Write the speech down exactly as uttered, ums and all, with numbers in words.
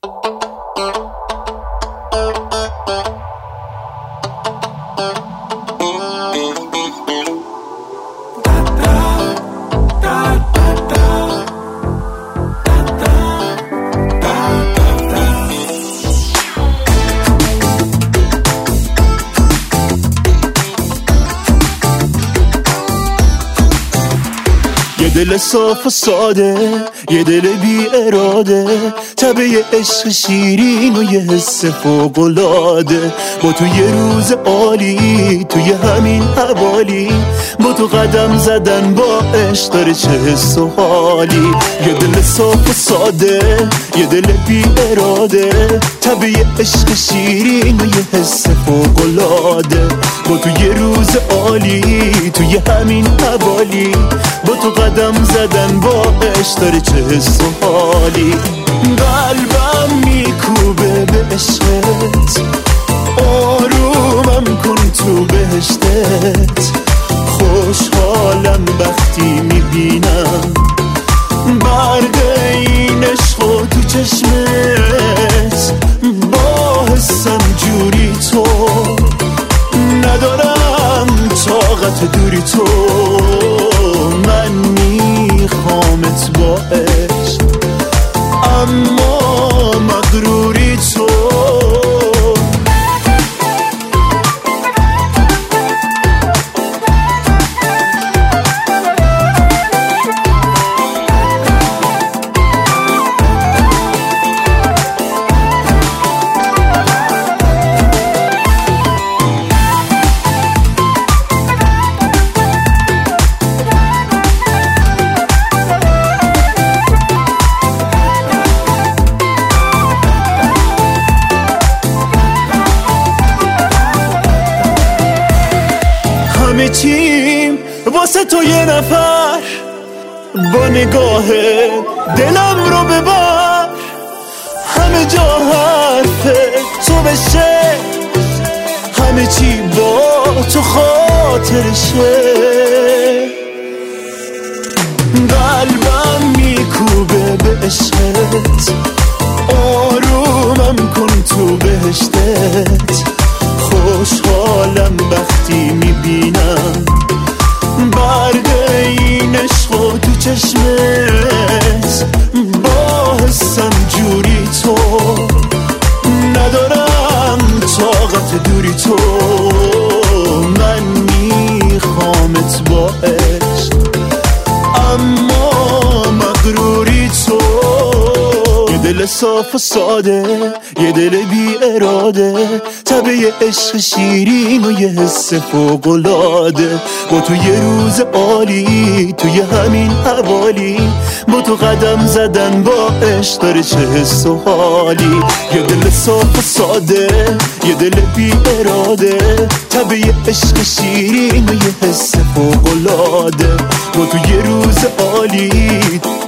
یه دل صاف و ساده، یه دل بی اراده، تبه یه عشق شیرین و یه حس فوق‌العاده. با تو یه روز عالی، توی همین حوالی، با تو قدم زدن با عشق داره چه حس و حالی. یه دل صاف و ساده، یه دل بی اراده، تبه یه عشق شیرین و یه حس فوق‌العاده. با تو یه روز عالی، توی همین حوالی، با تو قدم زدن با عشق داره چه حس و حالی. قلبم میکوبه به عشقت، آرومم کن تو بهشتت. خوشحالم وقتی میبینم برق این عشق و تو چشمت. با حسم جوری تو ندارم طاقت دوری تو. من میخوامت با عشق اما مغروری تو. همه چیم واسه تو یه نفر، با نگاه دلم رو ببر. همه جا حرف تو بشه، همه چی با تو خاطرشه. قلبم میکوبه به عشقت، آرومم کن تو بهشتت. خوشحالم وقتی میبینم برق این عشق و تو چشمت. با حسم جوری تو ندارم طاقت دوری تو. من میخوامت با عشق اما مغروری تو. یه دل صاف و ساده، یه دل بی اراده، تبه یه عشق شیرین و یه حس فوق‌العاده. با تو یه روز عالی، توی همین حوالی، با تو قدم زدن با عشق داره چه حس و حالی. یه دل صاف و ساده، یه دل بی اراده، تبه یه عشق شیرین و یه حس فوق‌العاده. با تو یه روز عالی،